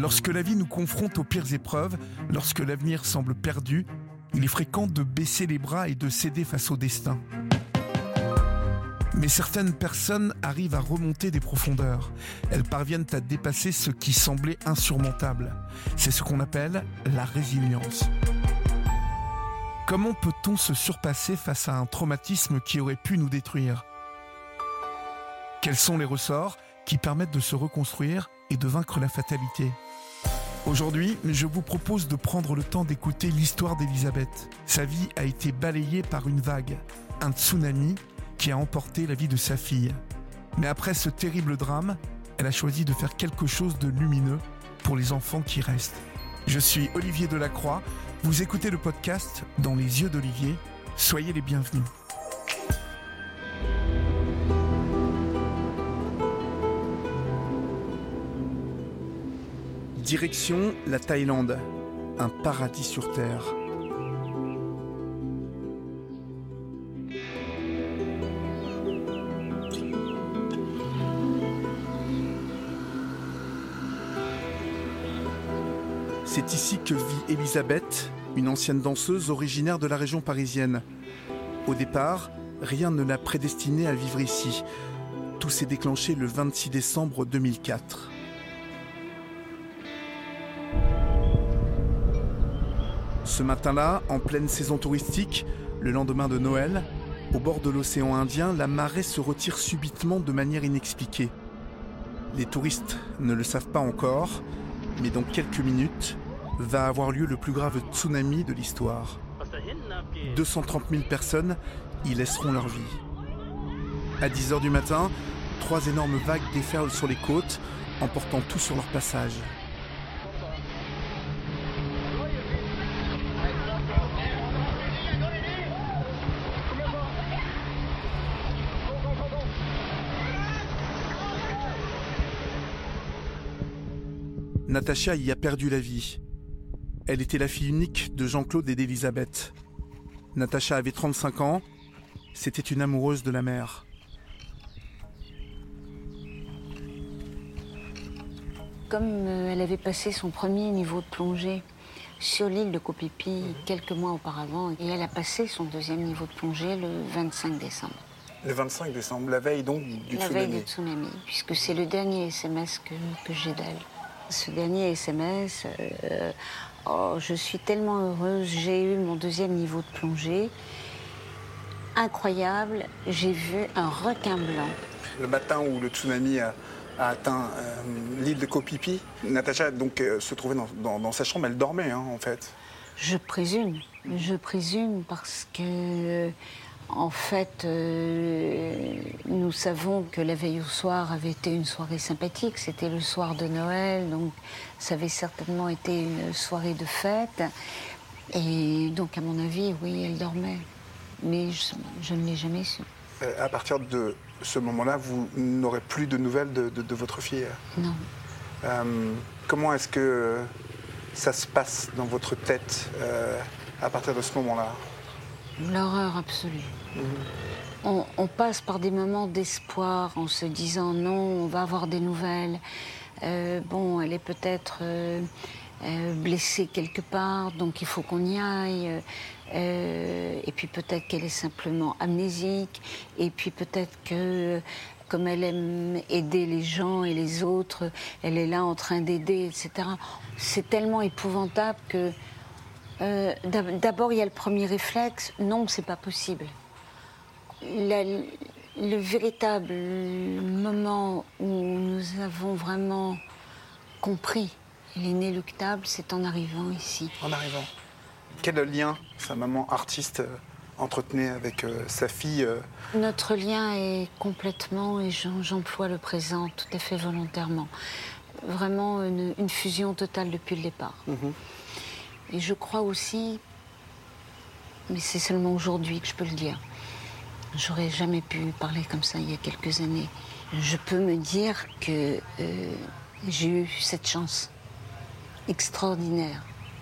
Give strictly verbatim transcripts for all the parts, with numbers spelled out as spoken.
Lorsque la vie nous confronte aux pires épreuves, lorsque l'avenir semble perdu, il est fréquent de baisser les bras et de céder face au destin. Mais certaines personnes arrivent à remonter des profondeurs. Elles parviennent à dépasser ce qui semblait insurmontable. C'est ce qu'on appelle la résilience. Comment peut-on se surpasser face à un traumatisme qui aurait pu nous détruire ? Quels sont les ressorts qui permettent de se reconstruire et de vaincre la fatalité ? Aujourd'hui, je vous propose de prendre le temps d'écouter l'histoire d'Elisabeth. Sa vie a été balayée par une vague, un tsunami qui a emporté la vie de sa fille. Mais après ce terrible drame, elle a choisi de faire quelque chose de lumineux pour les enfants qui restent. Je suis Olivier Delacroix, vous écoutez le podcast Dans les yeux d'Olivier. Soyez les bienvenus. Direction la Thaïlande, un paradis sur terre. C'est ici que vit Elisabeth, une ancienne danseuse originaire de la région parisienne. Au départ, rien ne l'a prédestinée à vivre ici. Tout s'est déclenché le vingt-six décembre deux mille quatre. Ce matin-là, en pleine saison touristique, le lendemain de Noël, au bord de l'océan Indien, la marée se retire subitement de manière inexpliquée. Les touristes ne le savent pas encore, mais dans quelques minutes, va avoir lieu le plus grave tsunami de l'histoire. deux cent trente mille personnes y laisseront leur vie. À dix heures du matin, trois énormes vagues déferlent sur les côtes, emportant tout sur leur passage. Natacha y a perdu la vie. Elle était la fille unique de Jean-Claude et d'Elisabeth. Natacha avait trente-cinq ans. C'était une amoureuse de la mer. Comme elle avait passé son premier niveau de plongée sur l'île de Koh Phi Phi quelques mois auparavant, et elle a passé son deuxième niveau de plongée le vingt-cinq décembre. Le vingt-cinq décembre, la veille donc du la tsunami. La veille du tsunami, puisque c'est le dernier S M S que, que j'ai d'elle. Ce dernier S M S, euh, oh, je suis tellement heureuse, j'ai eu mon deuxième niveau de plongée. Incroyable, j'ai vu un requin blanc. Le matin où le tsunami a, a atteint euh, l'île de Koh Phi Phi, Natacha donc, euh, se trouvait dans, dans, dans sa chambre, elle dormait hein, en fait. Je présume, je présume parce que... En fait, euh, nous savons que la veille au soir avait été une soirée sympathique. C'était le soir de Noël, donc ça avait certainement été une soirée de fête. Et donc, à mon avis, oui, elle dormait. Mais je, je ne l'ai jamais su. Euh, à partir de ce moment-là, vous n'aurez plus de nouvelles de, de, de votre fille? Non. Euh, comment est-ce que ça se passe dans votre tête euh, à partir de ce moment-là? L'horreur absolue. Mmh. On, on passe par des moments d'espoir en se disant non, on va avoir des nouvelles. Euh, bon, elle est peut-être euh, euh, blessée quelque part, donc il faut qu'on y aille. Euh, et puis peut-être qu'elle est simplement amnésique. Et puis peut-être que, comme elle aime aider les gens et les autres, elle est là en train d'aider, et cetera. C'est tellement épouvantable que... Euh, d'abord, il y a le premier réflexe, non, c'est pas possible. La, le véritable moment où nous avons vraiment compris l'inéluctable, c'est en arrivant ici. En arrivant. Quel lien sa maman artiste entretenait avec euh, sa fille euh... Notre lien est complètement, et j'emploie le présent tout à fait volontairement, vraiment une, une fusion totale depuis le départ. Mm-hmm. Et je crois aussi, mais c'est seulement aujourd'hui que je peux le dire, j'aurais jamais pu parler comme ça il y a quelques années. Je peux me dire que euh, j'ai eu cette chance extraordinaire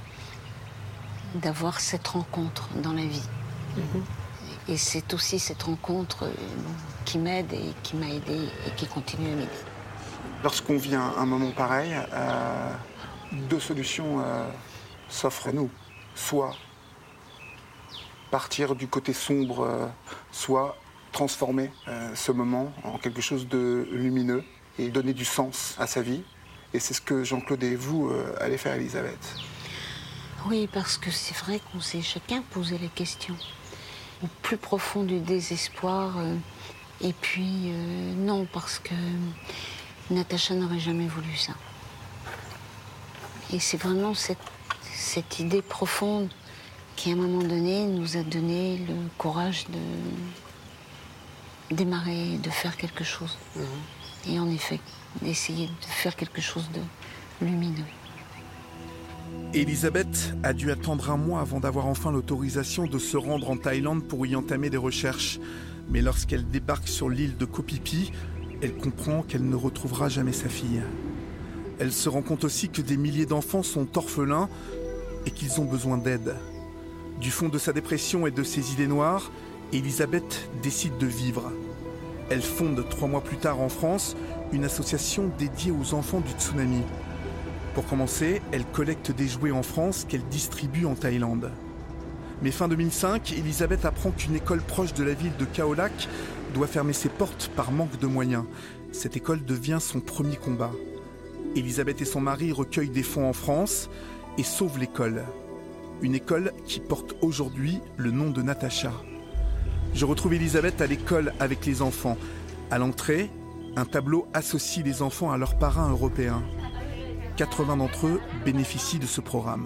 d'avoir cette rencontre dans la vie. Mm-hmm. Et c'est aussi cette rencontre qui m'aide et qui m'a aidée et qui continue à m'aider. Lorsqu'on vit un, un moment pareil, euh, deux solutions euh, s'offrent à nous. Soit partir du côté sombre, euh, soit transformer euh, ce moment en quelque chose de lumineux et donner du sens à sa vie. Et c'est ce que Jean-Claude et vous euh, allez faire, Elisabeth. Oui, parce que c'est vrai qu'on s'est chacun posé les questions. Au plus profond du désespoir. Euh, et puis, euh, non, parce que Natacha n'aurait jamais voulu ça. Et c'est vraiment cette, cette idée profonde qui, à un moment donné, nous a donné le courage de démarrer, de faire quelque chose. Mmh. Et en effet, d'essayer de faire quelque chose de lumineux. Elisabeth a dû attendre un mois avant d'avoir enfin l'autorisation de se rendre en Thaïlande pour y entamer des recherches. Mais lorsqu'elle débarque sur l'île de Koh Phi Phi, elle comprend qu'elle ne retrouvera jamais sa fille. Elle se rend compte aussi que des milliers d'enfants sont orphelins et qu'ils ont besoin d'aide. Du fond de sa dépression et de ses idées noires, Elisabeth décide de vivre. Elle fonde trois mois plus tard en France une association dédiée aux enfants du tsunami. Pour commencer, elle collecte des jouets en France qu'elle distribue en Thaïlande. Mais fin deux mille cinq, Elisabeth apprend qu'une école proche de la ville de Khao Lak doit fermer ses portes par manque de moyens. Cette école devient son premier combat. Elisabeth et son mari recueillent des fonds en France et sauvent l'école. Une école qui porte aujourd'hui le nom de Natacha. Je retrouve Elisabeth à l'école avec les enfants. À l'entrée, un tableau associe les enfants à leurs parrains européens. quatre-vingts d'entre eux bénéficient de ce programme.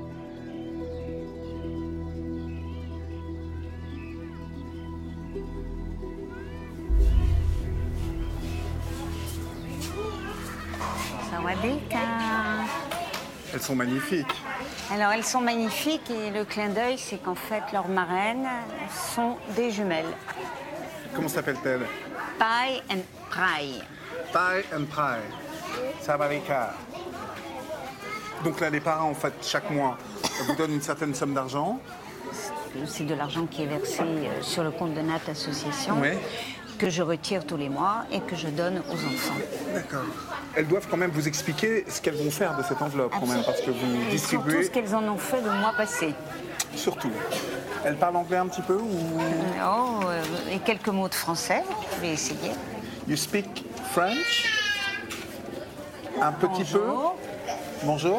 Elles sont magnifiques. Alors elles sont magnifiques et le clin d'œil, c'est qu'en fait leurs marraines sont des jumelles. Comment s'appellent-elles? Pai and Prai. Pai and Prai. Savarika. Donc là, les parents, en fait, chaque mois, vous donnent une certaine somme d'argent. C'est de l'argent qui est versé sur le compte de Nat Association, oui. Que je retire tous les mois et que je donne aux enfants. D'accord. Elles doivent quand même vous expliquer ce qu'elles vont faire de cette enveloppe, quand même, parce que vous et distribuez... surtout ce qu'elles en ont fait le mois passé. Surtout. Elles parlent anglais un petit peu ou... Oh, euh, et quelques mots de français, vous pouvez essayer. You speak French? Un petit Bonjour. peu? Bonjour.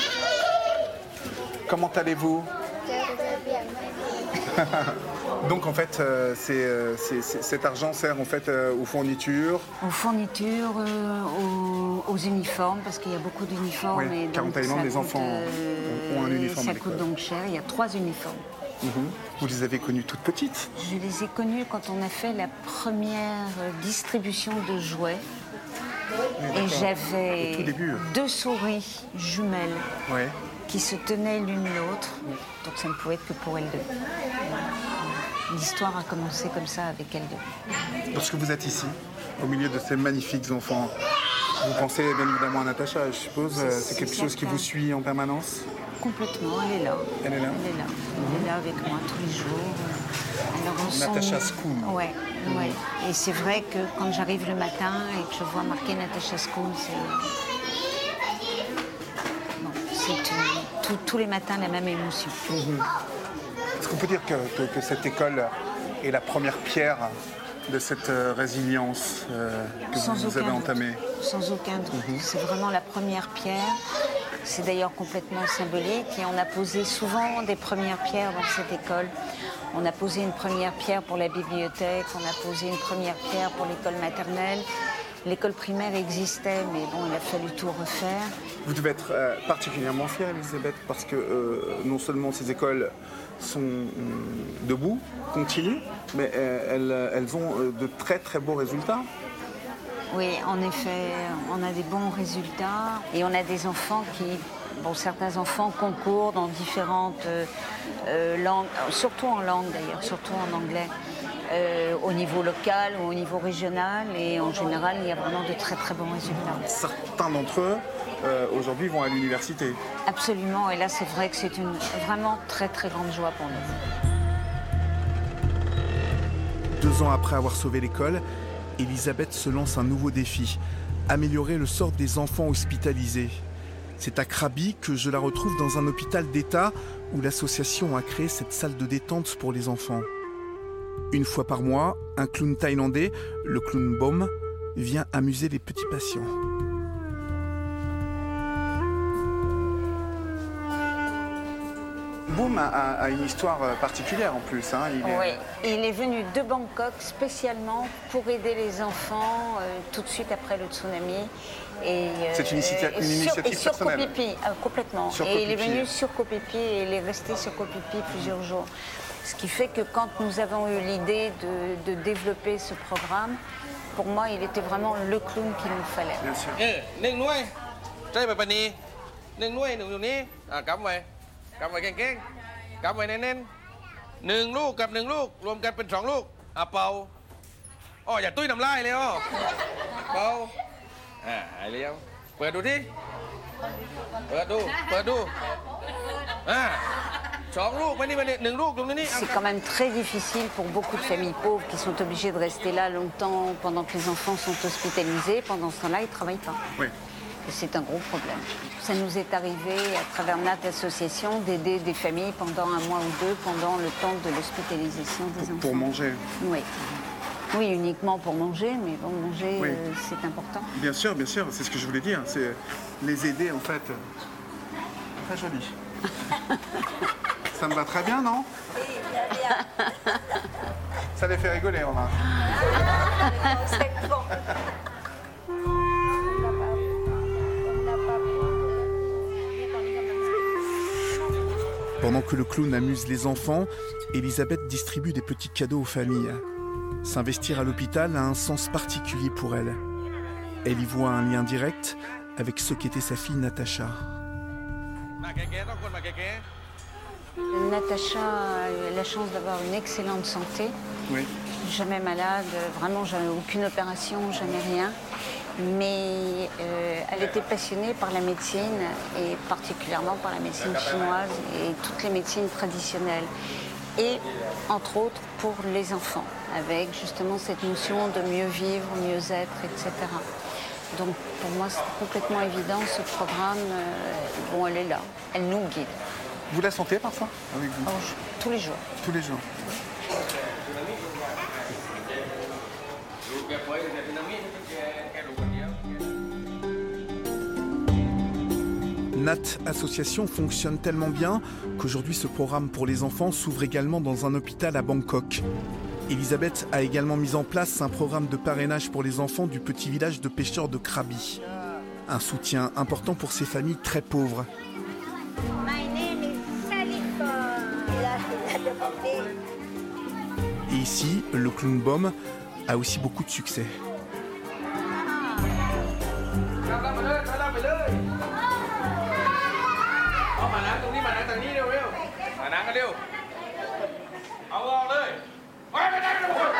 Comment allez-vous? Donc en fait, euh, c'est, euh, c'est, c'est, cet argent sert en fait euh, aux fournitures. Aux fournitures, euh, aux, aux uniformes, parce qu'il y a beaucoup d'uniformes. Oui, et car en Thaïlande, les enfants euh, ont un uniforme. Ça coûte donc cher. Il y a trois uniformes. Mmh. Vous les avez connues toutes petites? Je les ai connues quand on a fait la première distribution de jouets. Oui, et j'avais début. deux souris jumelles. Ouais. Qui se tenaient l'une l'autre, donc ça ne pouvait être que pour elles deux. L'histoire a commencé comme ça avec elles deux. Lorsque vous êtes ici, au milieu de ces magnifiques enfants, vous pensez bien évidemment à Natacha, je suppose. C'est, c'est quelque c'est chose certain. Qui vous suit en permanence? Complètement, elle est là. Elle est là Elle est là. Mm-hmm. Elle est là avec moi tous les jours. Alors, on Natacha sent... School. Ouais, mm-hmm. ouais. Et c'est vrai que quand j'arrive le matin et que je vois marqué Natacha School, c'est... Tout, tous les matins la même émotion. Mmh. Est-ce qu'on peut dire que, que, que cette école est la première pierre de cette euh, résilience euh, que Sans vous, vous avez entamée? Sans aucun doute. Mmh. C'est vraiment la première pierre. C'est d'ailleurs complètement symbolique et on a posé souvent des premières pierres dans cette école. On a posé une première pierre pour la bibliothèque, on a posé une première pierre pour l'école maternelle. L'école primaire existait, mais bon, il a fallu tout refaire. Vous devez être euh, particulièrement fière, Elisabeth, parce que euh, non seulement ces écoles sont euh, debout, continuent, mais euh, elles, elles ont euh, de très très beaux résultats. Oui, en effet, on a des bons résultats et on a des enfants qui... Bon, certains enfants concourent dans différentes euh, euh, langues, surtout en langue d'ailleurs, surtout en anglais. Euh, au niveau local ou au niveau régional, et en général, il y a vraiment de très très bons résultats. Certains d'entre eux, euh, aujourd'hui, vont à l'université. Absolument, et là, c'est vrai que c'est une vraiment très très grande joie pour nous. Deux ans après avoir sauvé l'école, Elisabeth se lance un nouveau défi, améliorer le sort des enfants hospitalisés. C'est à Krabi que je la retrouve dans un hôpital d'État où l'association a créé cette salle de détente pour les enfants. Une fois par mois, un clown thaïlandais, le clown Bom, vient amuser les petits patients. Boom a, a- a une histoire particulière en plus. Hein. Il est- Oui, il est venu de Bangkok spécialement pour aider les enfants euh, tout de suite après le tsunami. Et, euh, C'est une initiative- une et sur- initiative et sur Koh personnelle. Phi Phi, euh, complètement. Sur et Koh il est Phi Phi. venu sur Koh Phi Phi et il est resté sur Koh Phi Phi plusieurs jours. Ce qui fait que quand nous avons eu l'idée de, de développer ce programme, pour moi, il était vraiment le clown qu'il nous fallait. Bien sûr. เออหนึ่งหน่วยใช่ไปปนีหนึ่งหน่วยหนึ่งอยู่นี้อ่ากำไว้กำไว้เก่งๆกำไว้แน่นๆหนึ่งลูกกับหนึ่งลูกรวมกันเป็นสองลูกอ่ะเป่าอ้ออย่าตุ้ยน้ำลายเลยอ้อเป่าอ่าหายเลี้ยวเปิดดูที่เปิดดูเปิดดูอ่าสองลูกไม่นี่ไม่นี่หนึ่งลูกตรงนี้นี่อ่ะ C'est quand même très difficile pour beaucoup de familles pauvres qui sont obligées de rester là longtemps pendant que les enfants sont hospitalisés. Pendant ce temps-là, ils ne travaillent pas. Oui. Et c'est un gros problème. Ça nous est arrivé, à travers notre association, d'aider des familles pendant un mois ou deux, pendant le temps de l'hospitalisation des enfants. Pour manger. Oui. Oui, uniquement pour manger, mais bon, manger, Oui. euh, c'est important. Bien sûr, bien sûr, c'est ce que je voulais dire. C'est les aider en fait. Très joli. Ça me va très bien, non? Oui, très bien. Ça les fait rigoler, on a. Pendant que le clown amuse les enfants, Elisabeth distribue des petits cadeaux aux familles. S'investir à l'hôpital a un sens particulier pour elle. Elle y voit un lien direct avec ce qu'était sa fille Natacha. มาแก่ๆต้องคนมาแก่ Natacha a eu la chance d'avoir une excellente santé. Oui. Jamais malade, vraiment jamais aucune opération, jamais rien. Mais euh, elle était passionnée par la médecine et particulièrement par la médecine chinoise et toutes les médecines traditionnelles. Et entre autres pour les enfants, avec justement cette notion de mieux vivre, mieux être, et cetera. Donc pour moi c'est complètement évident, ce programme, euh, bon elle est là, elle nous guide. Vous la sentez parfois avec vous? Alors, je- tous les jours. Tous les jours. Nat Association fonctionne tellement bien qu'aujourd'hui ce programme pour les enfants s'ouvre également dans un hôpital à Bangkok. Elisabeth a également mis en place un programme de parrainage pour les enfants du petit village de pêcheurs de Krabi. Un soutien important pour ces familles très pauvres. My name is Salifa. Et ici, le clown Bom a aussi beaucoup de succès. รับรับมาเลยรับไปเลยเอามานั่งตรงนี้มานั่งตรงนี้เร็วเร็วมานั่งกันเร็วเอาออกเลยไปไปนั่งกันทุกคน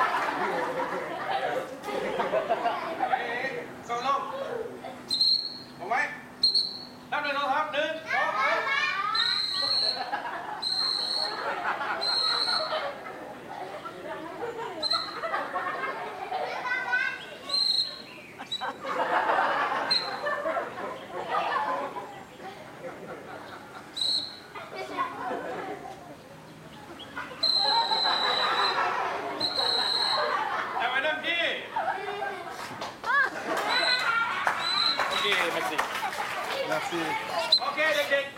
เข้าลงเอาไว้นับหนึ่งสองสามหนึ่งสองสาม เอาไว้นั่งที่โอเคมาสิ Merci. โอเคเด็กๆ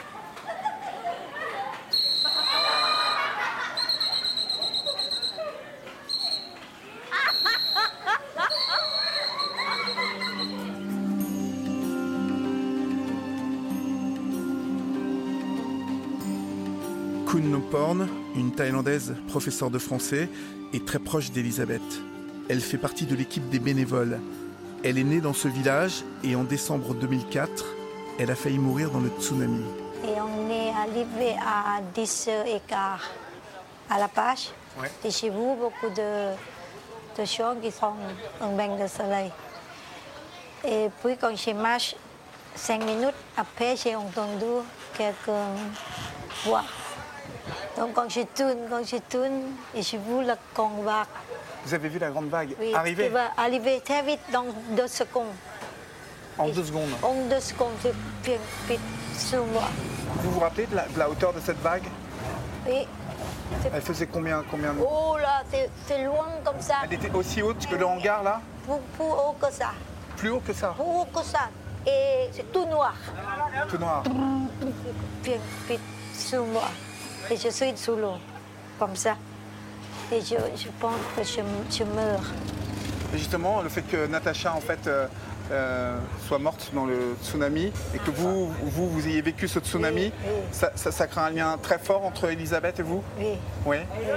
Kun Noporn, une Thaïlandaise professeure de français, est très proche d'Elisabeth. Elle fait partie de l'équipe des bénévoles. Elle est née dans ce village et en décembre deux mille quatre, elle a failli mourir dans le tsunami. Et on est arrivé à dix écarts à la page. Ouais. Et chez vous, beaucoup de, de gens qui sont en bain de soleil. Et puis quand je marche cinq minutes après, j'ai entendu quelqu'un voix. Donc quand je tourne, quand je tourne, et je vois le grande vague. Vous avez vu la grande vague Oui, arriver? qui va arriver très vite dans deux secondes. En deux secondes. En deux secondes, tu viens vite sur moi. Vous vous rappelez de la, de la hauteur de cette vague? Oui. Elle faisait combien, combien de... Oh là, c'est c'est loin comme ça. Elle était aussi haute que le hangar là? Plus, plus haut que ça. Plus haut que ça? Plus haut que ça. Et c'est tout noir. Tout noir. Viens vite sur moi. Et je suis sous l'eau, comme ça. Et je, je pense que je, je meurs. Et justement, le fait que Natacha en fait euh, euh, soit morte dans le tsunami et que vous, vous, vous ayez vécu ce tsunami, Oui, oui. Ça, ça, ça crée un lien très fort entre Elisabeth et vous? Oui. Oui.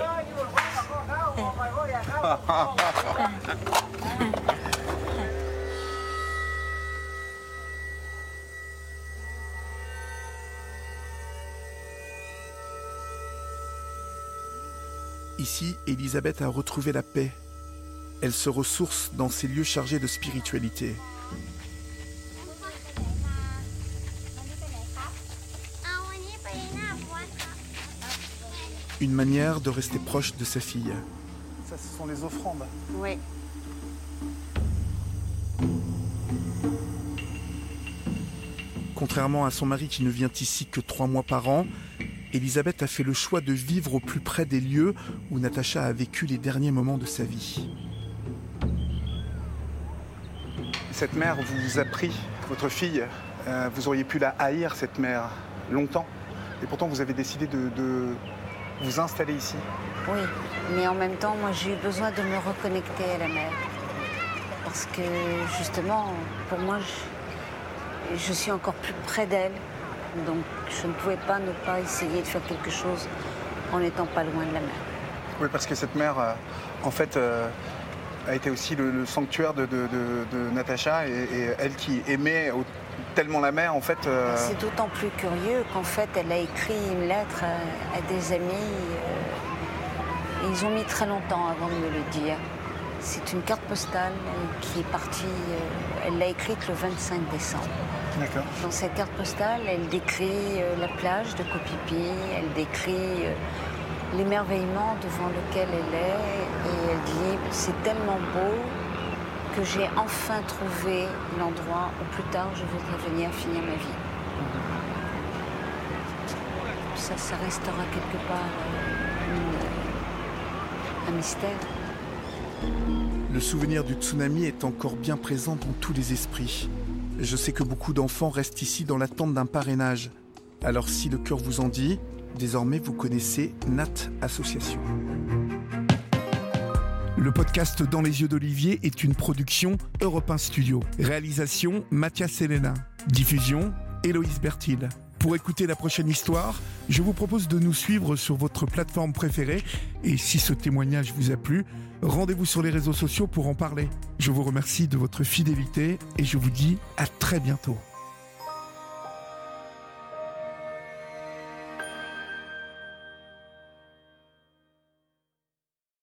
Ici, Elisabeth a retrouvé la paix. Elle se ressource dans ces lieux chargés de spiritualité. Une manière de rester proche de sa fille. Ça, ce sont les offrandes. Oui. Contrairement à son mari qui ne vient ici que trois mois par an, Elisabeth a fait le choix de vivre au plus près des lieux où Natacha a vécu les derniers moments de sa vie. Cette mère vous a pris, votre fille, euh, vous auriez pu la haïr, cette mère, longtemps. Et pourtant, vous avez décidé de, de vous installer ici. Oui, mais en même temps, moi, j'ai eu besoin de me reconnecter à la mer. Parce que, justement, pour moi, je, je suis encore plus près d'elle. Donc, je ne pouvais pas ne pas essayer de faire quelque chose en n'étant pas loin de la mer. Oui, parce que cette mère, euh, en fait, euh, a été aussi le, le sanctuaire de, de, de, de Natacha. Et, et elle qui aimait au, tellement la mer, en fait... Euh... C'est d'autant plus curieux qu'en fait, elle a écrit une lettre à, à des amis. Euh, et ils ont mis très longtemps avant de me le dire. C'est une carte postale qui est partie, euh, elle l'a écrite le vingt-cinq décembre. D'accord. Dans cette carte postale, elle décrit euh, la plage de Koh Phi Phi, elle décrit euh, l'émerveillement devant lequel elle est, et elle dit « c'est tellement beau que j'ai enfin trouvé l'endroit où plus tard je voudrais venir finir ma vie. » Ça, ça restera quelque part euh, une, un mystère. Le souvenir du tsunami est encore bien présent dans tous les esprits. Je sais que beaucoup d'enfants restent ici dans l'attente d'un parrainage. Alors si le cœur vous en dit, désormais vous connaissez Nat Association. Le podcast Dans les yeux d'Olivier est une production Europe un Studio. Réalisation Mathias Helena. Diffusion Héloïse Bertil. Pour écouter la prochaine histoire, je vous propose de nous suivre sur votre plateforme préférée. Et si ce témoignage vous a plu, rendez-vous sur les réseaux sociaux pour en parler. Je vous remercie de votre fidélité et je vous dis à très bientôt.